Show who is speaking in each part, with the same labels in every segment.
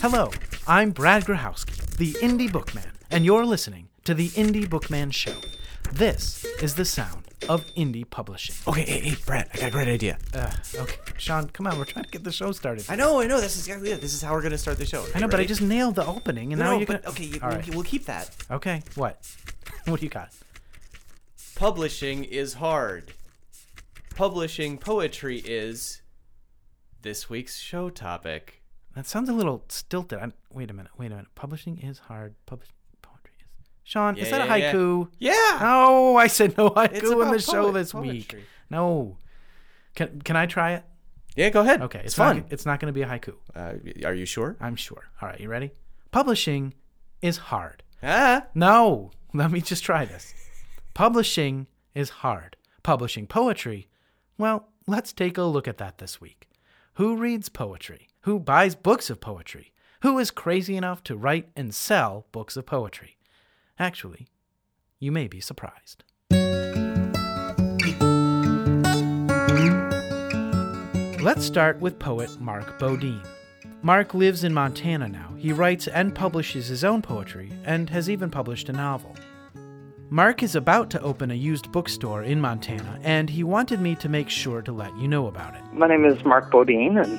Speaker 1: Hello, I'm Brad Grahowski, the Indie Bookman, and you're listening to the Indie Bookman Show. This is the sound of indie publishing.
Speaker 2: Okay, hey, Brad, I got a great idea.
Speaker 1: Okay, Sean, come on, we're trying to get the show started.
Speaker 2: I know, that's exactly it. This is how we're going to start the show. Okay,
Speaker 1: I know, but I
Speaker 2: ready?
Speaker 1: just nailed the opening, and now you're going to...
Speaker 2: Okay,
Speaker 1: All right.
Speaker 2: we'll keep that.
Speaker 1: Okay, what? What do you got?
Speaker 2: Publishing is hard. Publishing poetry is this week's show topic.
Speaker 1: That sounds a little stilted. Wait a minute. Publishing is hard. Poetry is... Sean, is that a haiku?
Speaker 2: Yeah.
Speaker 1: No, I said no
Speaker 2: It's
Speaker 1: haiku in
Speaker 2: about
Speaker 1: the show this
Speaker 2: poetry.
Speaker 1: week. No. Can I try it?
Speaker 2: Yeah, go ahead.
Speaker 1: Okay,
Speaker 2: it's fun.
Speaker 1: It's not going to be a haiku.
Speaker 2: Are you sure?
Speaker 1: I'm sure. All right, you ready? Publishing is hard.
Speaker 2: Ah.
Speaker 1: No, let me just try this. Publishing is hard. Publishing poetry, well, let's take a look at that this week. Who reads poetry? Who buys books of poetry? Who is crazy enough to write and sell books of poetry? Actually, you may be surprised. Let's start with poet Mark Bodine. Mark lives in Montana now. He writes and publishes his own poetry and has even published a novel. Mark is about to open a used bookstore in Montana, and he wanted me to make sure to let you know about it.
Speaker 3: My name is Mark Bodine, and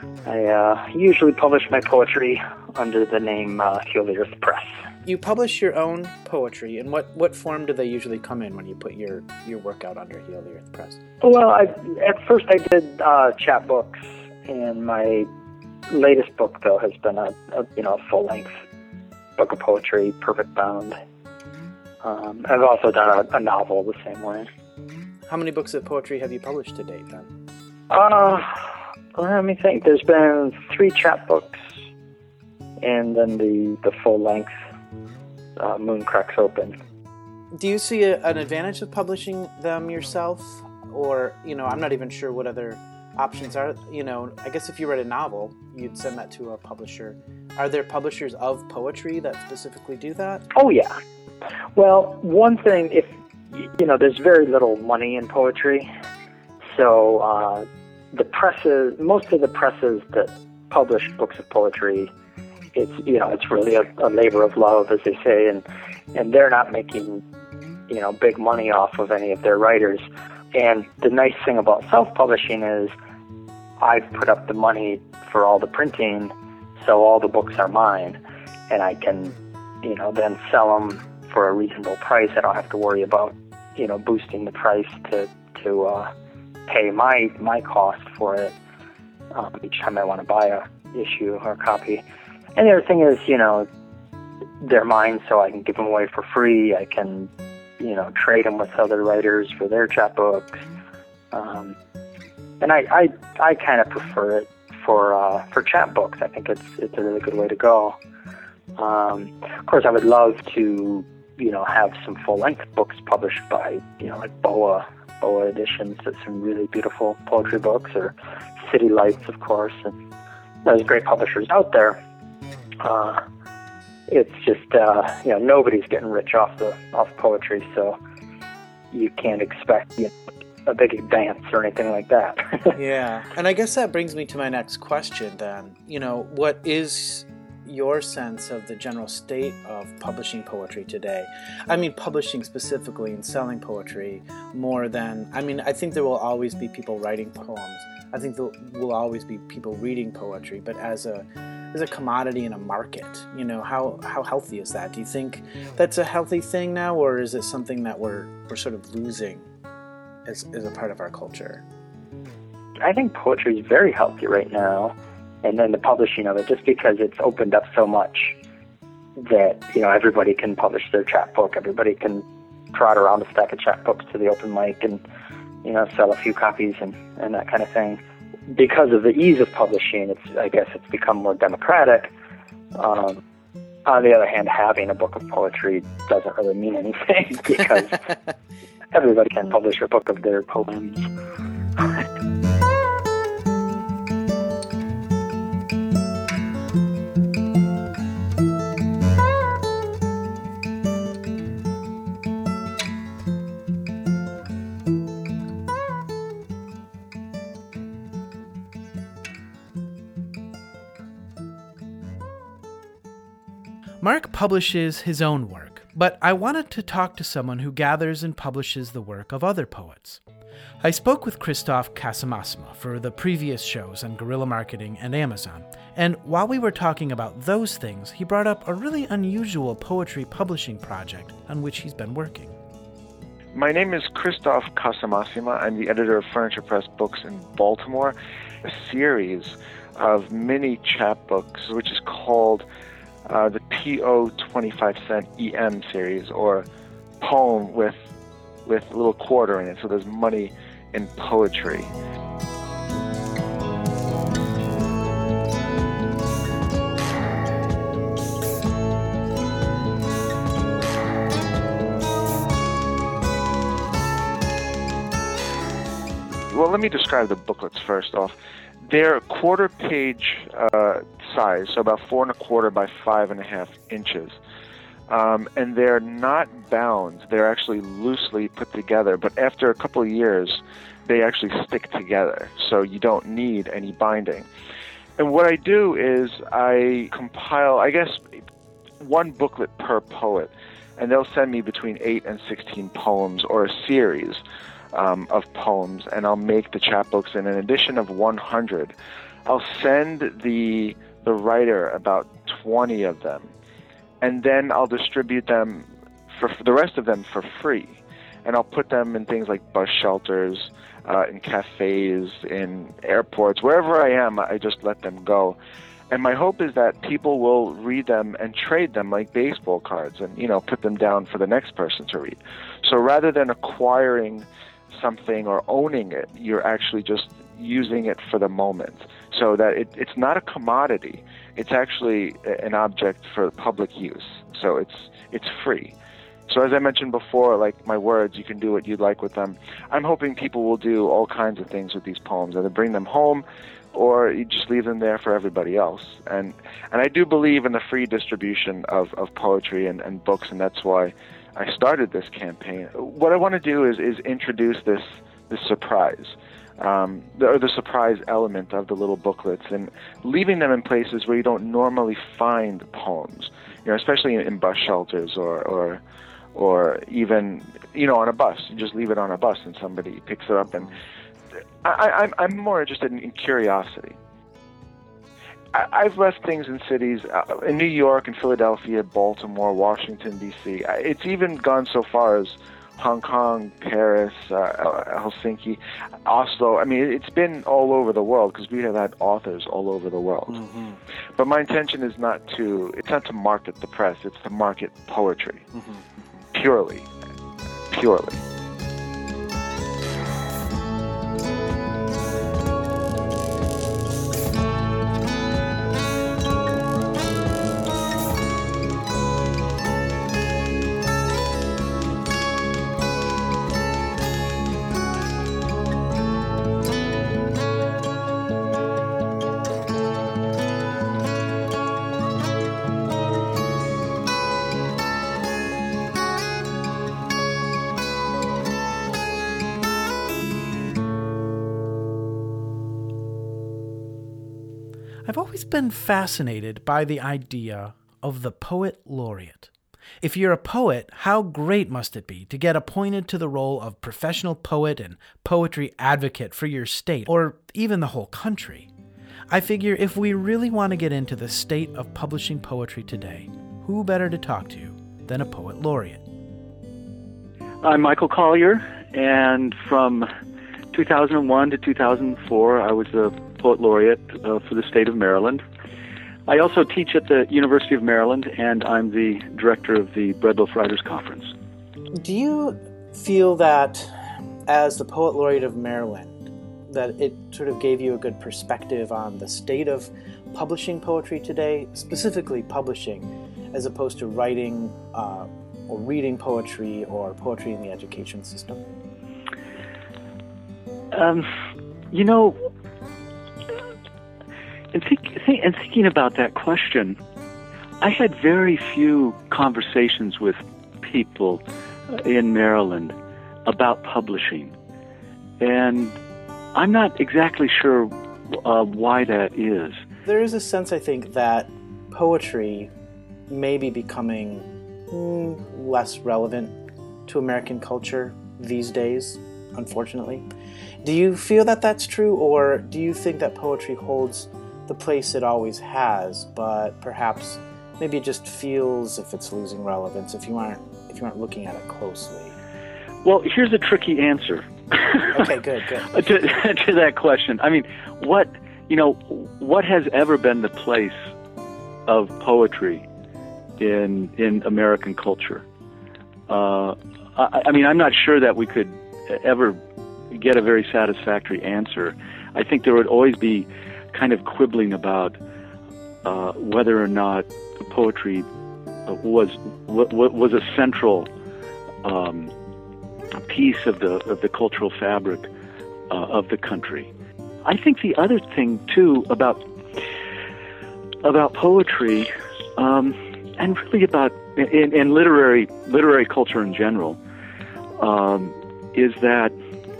Speaker 3: I usually publish my poetry under the name Heal the Earth Press.
Speaker 1: You publish your own poetry, and what form do they usually come in when you put your work out under Heal the Earth Press?
Speaker 3: Well, at first I did chapbooks, and my latest book, though, has been a full-length book of poetry, perfect bound. I've also done a novel the same way.
Speaker 1: How many books of poetry have you published to date, then?
Speaker 3: Let me think. There's been 3 chapbooks, and then the full-length Moon Cracks Open.
Speaker 1: Do you see an advantage of publishing them yourself? Or, I'm not even sure what other options are. I guess if you read a novel, you'd send that to a publisher. Are there publishers of poetry that specifically do that?
Speaker 3: Oh, yeah. Well, one thing, if there's very little money in poetry, so most of the presses that publish books of poetry, it's really a labor of love, as they say, and they're not making big money off of any of their writers. And the nice thing about self-publishing is I've put up the money for all the printing, so all the books are mine, and I can then sell them for a reasonable price. I don't have to worry about boosting the price to pay my cost for it each time I want to buy a issue or a copy. And the other thing is, they're mine, so I can give them away for free. I can trade them with other writers for their chapbooks. And I kind of prefer it for chapbooks. I think it's a really good way to go. Of course, I would love to have some full-length books published by like BOA editions. That's some really beautiful poetry books, or City Lights, of course. And there's great publishers out there. It's just nobody's getting rich off poetry, so you can't expect a big advance or anything like that.
Speaker 1: Yeah, and I guess that brings me to my next question then. What is your sense of the general state of publishing poetry today? I mean, publishing specifically and selling poetry more than... I think there will always be people writing poems. I think there will always be people reading poetry, but as a commodity in a market, how healthy is that? Do you think that's a healthy thing now, or is it something that we're sort of losing as a part of our culture?
Speaker 3: I think poetry is very healthy right now, and then the publishing of it, just because it's opened up so much that everybody can publish their chapbook, everybody can trot around a stack of chapbooks to the open mic and sell a few copies and that kind of thing. Because of the ease of publishing, I guess it's become more democratic. On the other hand, having a book of poetry doesn't really mean anything because everybody can publish a book of their poems.
Speaker 1: Mark publishes his own work, but I wanted to talk to someone who gathers and publishes the work of other poets. I spoke with Christoph Casamasma for the previous shows on guerrilla marketing and Amazon, and while we were talking about those things, he brought up a really unusual poetry publishing project on which he's been working.
Speaker 4: My name is Christoph Casamasma. I'm the editor of Furniture Press Books in Baltimore, a series of mini chapbooks which is called the PO 25 cent EM series, or poem with a little quarter in it, so there's money in poetry. Well, let me describe the booklets first off. They're quarter-page size, so about 4 1/4 by 5.5 inches. And they're not bound. They're actually loosely put together. But after a couple of years, they actually stick together, so you don't need any binding. And what I do is I compile, I guess, one booklet per poet. And they'll send me between 8 and 16 poems, or a series of poems, and I'll make the chapbooks in an edition of 100. I'll send the writer about 20 of them, and then I'll distribute them for the rest of them for free. And I'll put them in things like bus shelters, in cafes, in airports, wherever I am, I just let them go. And my hope is that people will read them and trade them like baseball cards and, put them down for the next person to read. So rather than acquiring something or owning it, you're actually just using it for the moment, so that it's not a commodity. It's actually an object for public use, so it's free. So as I mentioned before, like my words, you can do what you'd like with them. I'm hoping people will do all kinds of things with these poems, either bring them home or you just leave them there for everybody else. And I do believe in the free distribution of poetry and books, and that's why I started this campaign. What I want to do is introduce this surprise, the surprise element of the little booklets, and leaving them in places where you don't normally find poems, especially in bus shelters or even, on a bus. You just leave it on a bus and somebody picks it up. And I'm more interested in curiosity. I've left things in cities, in New York and Philadelphia, Baltimore, Washington, D.C. It's even gone so far as Hong Kong, Paris, Helsinki, Oslo. I mean, it's been all over the world because we have had authors all over the world. Mm-hmm. But my intention is not to market the press. It's to market poetry. Mm-hmm. Purely.
Speaker 1: I've always been fascinated by the idea of the poet laureate. If you're a poet, how great must it be to get appointed to the role of professional poet and poetry advocate for your state, or even the whole country? I figure if we really want to get into the state of publishing poetry today, who better to talk to than a poet laureate?
Speaker 5: I'm Michael Collier, and from 2001 to 2004, I was a poet laureate for the state of Maryland. I also teach at the University of Maryland, and I'm the director of the Bread Loaf Writers Conference.
Speaker 1: Do you feel that, as the Poet Laureate of Maryland, that it sort of gave you a good perspective on the state of publishing poetry today, specifically publishing, as opposed to writing or reading poetry or poetry in the education system?
Speaker 5: In thinking about that question, I had very few conversations with people in Maryland about publishing. And I'm not exactly sure why that is.
Speaker 1: There is a sense, I think, that poetry maybe becoming less relevant to American culture these days, unfortunately. Do you feel that that's true, or do you think that poetry holds the place it always has, but perhaps maybe it just feels if it's losing relevance if you aren't looking at it closely?
Speaker 5: Well, here's a tricky answer.
Speaker 1: Okay, good.
Speaker 5: to that question. I mean, what has ever been the place of poetry in American culture? I mean, I'm not sure that we could ever get a very satisfactory answer. I think there would always be kind of quibbling about whether or not poetry was a central piece of the cultural fabric of the country. I think the other thing too about poetry and really about in literary culture in general is that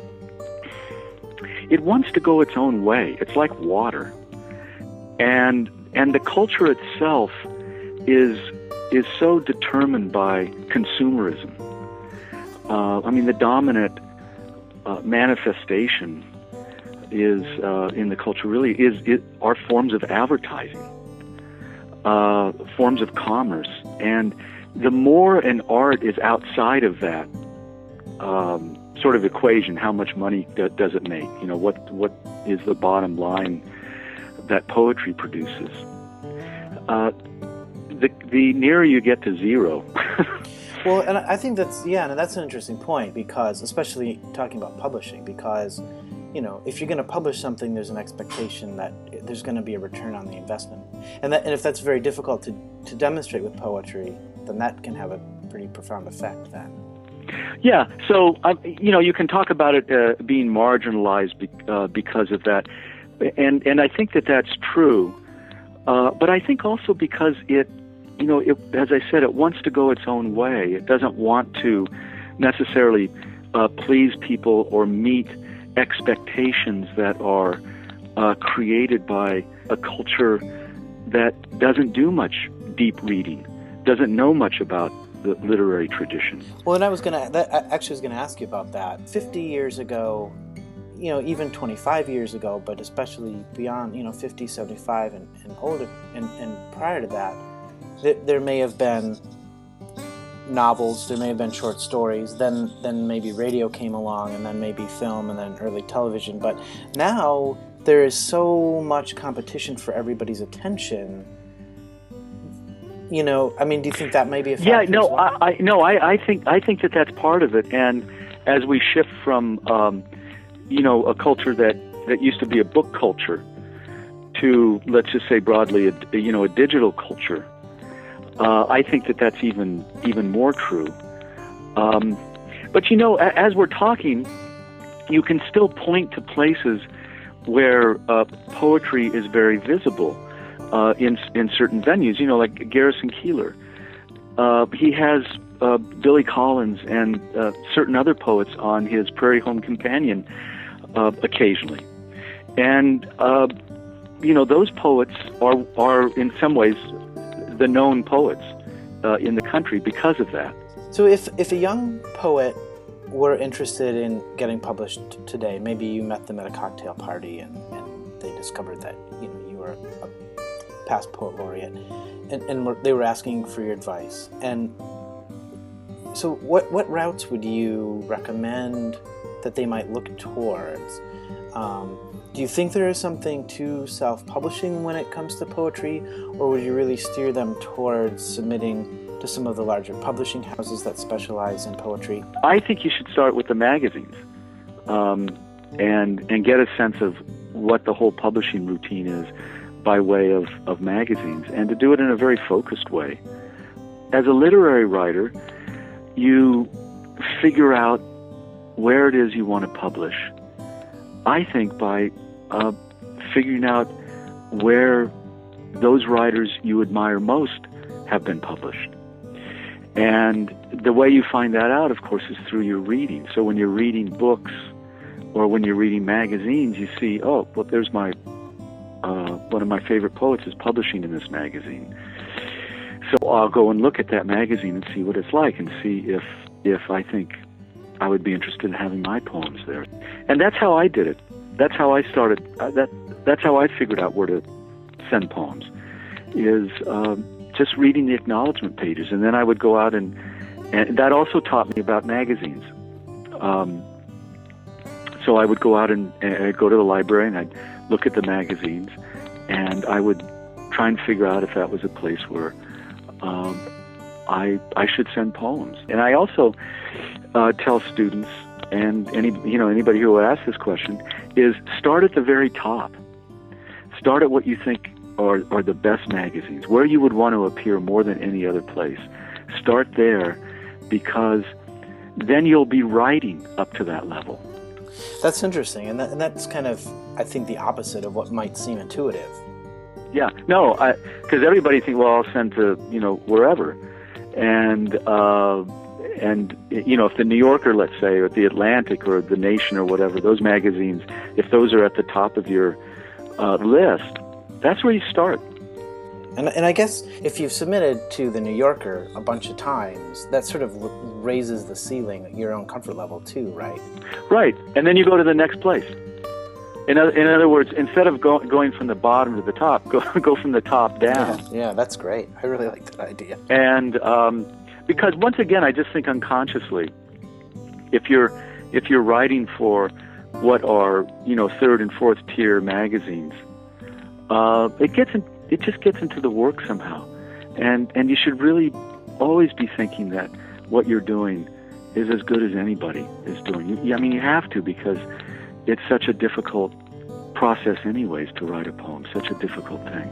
Speaker 5: it wants to go its own way. It's like water, and the culture itself is so determined by consumerism. I mean, the dominant manifestation is in the culture really are forms of advertising, forms of commerce, and the more an art is outside of that sort of equation, how much money does it make? You know, what is the bottom line that poetry produces? The nearer you get to zero.
Speaker 1: Well, and I think that's an interesting point, because especially talking about publishing, because if you're going to publish something, there's an expectation that there's going to be a return on the investment, and if that's very difficult to demonstrate with poetry, then that can have a pretty profound effect then.
Speaker 5: Yeah, so you can talk about it being marginalized because of that, and I think that that's true, but I think also because it, as I said, it wants to go its own way. It doesn't want to necessarily please people or meet expectations that are created by a culture that doesn't do much deep reading, doesn't know much about the literary tradition.
Speaker 1: Well, and I was going to ask you about that. 50 years ago, even 25 years ago, but especially beyond, 50, 75 and older, and prior to that, there may have been novels, there may have been short stories, then maybe radio came along, and then maybe film, and then early television. But now there is so much competition for everybody's attention. I mean, do you think that may be a factor?
Speaker 5: Yeah, no,
Speaker 1: as well?
Speaker 5: I think that that's part of it. And as we shift from, a culture that used to be a book culture to, let's just say broadly, a digital culture, I think that that's even more true. But as we're talking, you can still point to places where poetry is very visible. In certain venues, like Garrison Keillor. He has Billy Collins and certain other poets on his Prairie Home Companion occasionally. And, those poets are in some ways the known poets in the country because of that.
Speaker 1: So if a young poet were interested in getting published today, maybe you met them at a cocktail party and they discovered that, you were a past poet laureate, and they were asking for your advice. And so what routes would you recommend that they might look towards? Do you think there is something to self-publishing when it comes to poetry, or would you really steer them towards submitting to some of the larger publishing houses that specialize in poetry?
Speaker 5: I think you should start with the magazines and get a sense of what the whole publishing routine is by way of magazines, and to do it in a very focused way. As a literary writer, you figure out where it is you want to publish. I think by figuring out where those writers you admire most have been published. And the way you find that out, of course, is through your reading. So when you're reading books or when you're reading magazines, you see, oh, well, there's one of my favorite poets is publishing in this magazine. So I'll go and look at that magazine and see what it's like, and see if I think I would be interested in having my poems there. And that's how I did it. That's how I started. That's how I figured out where to send poems, is just reading the acknowledgement pages. And then I would go out and that also taught me about magazines. So I would go out and go to the library, and I'd look at the magazines, and I would try and figure out if that was a place where I should send poems. And I also tell students and anybody who will ask this question is start at the very top. Start at what you think are the best magazines, where you would want to appear more than any other place. Start there, because then you'll be writing up to that level.
Speaker 1: That's interesting, and that's kind of, I think, the opposite of what might seem intuitive.
Speaker 5: Yeah, no, because everybody thinks, well, I'll send to wherever, and if the New Yorker, let's say, or the Atlantic, or the Nation, or whatever, those magazines, if those are at the top of your list, that's where you start.
Speaker 1: And I guess if you've submitted to the New Yorker a bunch of times, that sort of raises the ceiling, your own comfort level too, right?
Speaker 5: Right, and then you go to the next place. In other words, instead of going from the bottom to the top, go from the top down.
Speaker 1: Yeah, that's great. I really like that idea.
Speaker 5: And because once again, I just think unconsciously, if you're writing for what are third and fourth tier magazines, it just gets into the work somehow, and you should really always be thinking that what you're doing is as good as anybody is doing. You have to, because it's such a difficult process anyways to write a poem, such a difficult thing.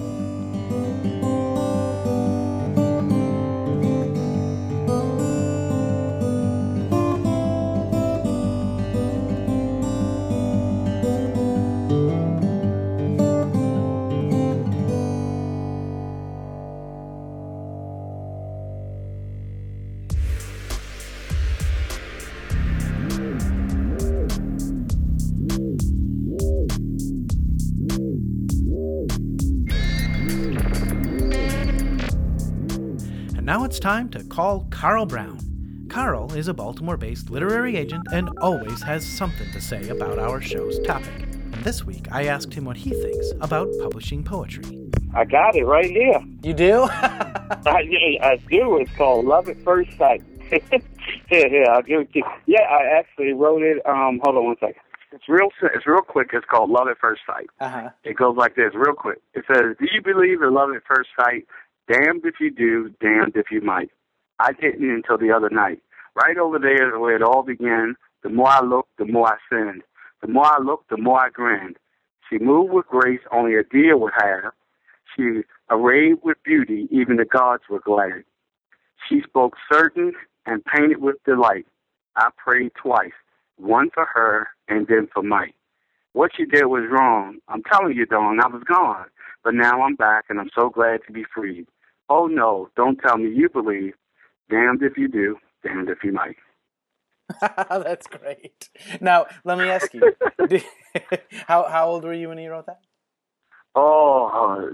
Speaker 6: Now it's time to call Carl Brown. Carl is a Baltimore-based literary agent and always has something to say about our show's topic. And this week, I asked him what he thinks about publishing poetry.
Speaker 7: I got it right here.
Speaker 1: You do?
Speaker 7: I do. It's called Love at First Sight. Here, I'll give it to you. Yeah, I actually wrote it. Hold on one second. It's real quick. It's called Love at First Sight.
Speaker 1: Uh-huh.
Speaker 7: It goes like this, real quick. It says, do you believe in love at first sight? Damned if you do, damned if you might. I didn't until the other night. Right over there where it all began, the more I looked, the more I sinned. The more I looked, the more I grinned. She moved with grace only a deer would have. She arrayed with beauty, even the gods were glad. She spoke certain and painted with delight. I prayed twice, one for her and then for Mike. What she did was wrong. I'm telling you, Dawn, I was gone. But now I'm back, and I'm so glad to be freed. Oh, no, don't tell me you believe. Damned if you do, damned if you might.
Speaker 1: That's great. Now, let me ask you, how old were you when you wrote that?
Speaker 7: Oh,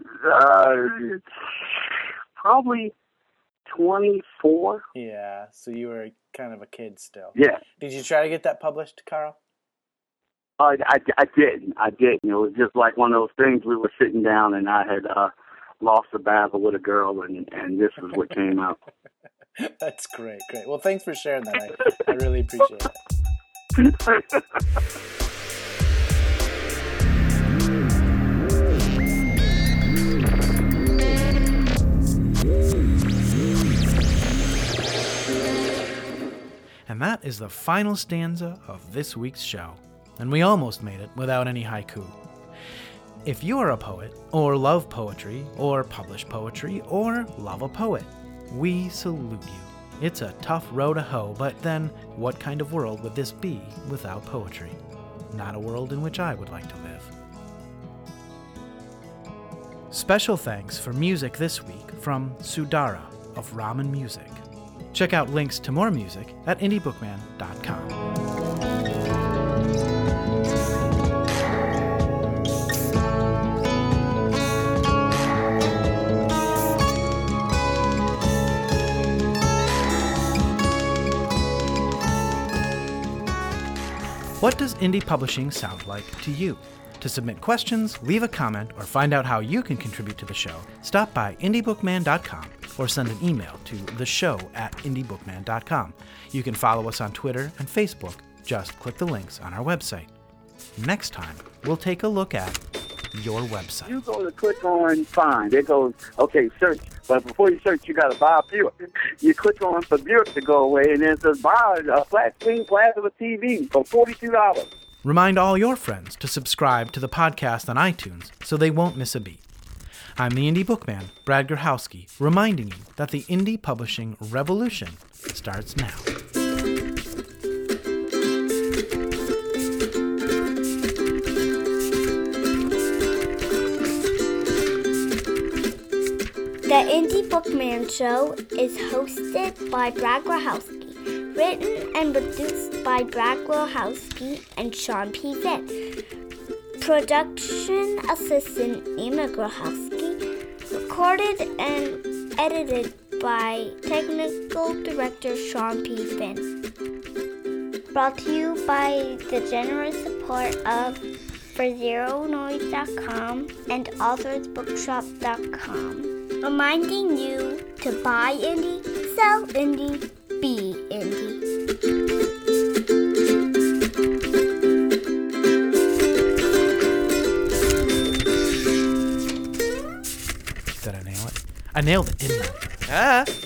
Speaker 7: probably 24.
Speaker 1: Yeah, so you were kind of a kid still.
Speaker 7: Yeah.
Speaker 1: Did you try to get that published, Carl?
Speaker 7: I didn't. It was just like one of those things. We were sitting down, and I had lost a battle with a girl, and this is what came out.
Speaker 1: That's great. Well, thanks for sharing that. I really appreciate it.
Speaker 6: And that is the final stanza of this week's show. And we almost made it without any haiku. If you are a poet, or love poetry, or publish poetry, or love a poet, we salute you. It's a tough row to hoe, but then what kind of world would this be without poetry? Not a world in which I would like to live. Special thanks for music this week from Sudara of Ramen Music. Check out links to more music at indiebookman.com. What does indie publishing sound like to you? To submit questions, leave a comment, or find out how you can contribute to the show, stop by indiebookman.com or send an email to theshow@indiebookman.com. You can follow us on Twitter and Facebook. Just click the links on our website. Next time, we'll take a look at your website.
Speaker 7: You go to click on find. It goes, okay, search. But before you search, you got to buy a Buick. You click on for Buick to go away, and then it says buy a flat screen plasma TV for $42.
Speaker 6: Remind all your friends to subscribe to the podcast on iTunes so they won't miss a beat. I'm the Indie Bookman, Brad Gerhowski, reminding you that the indie publishing revolution starts now.
Speaker 8: The Indie Bookman Show is hosted by Brad Grochowski, written and produced by Brad Grochowski and Sean P. Finn. Production assistant Nima Grochowski. Recorded and edited by technical director Sean P. Finn. Brought to you by the generous support of ForZeroNoise.com and AuthorsBookshop.com. Reminding you to buy indie, sell indie, be indie.
Speaker 6: Did I nail it? I nailed it, didn't I?
Speaker 2: Ah.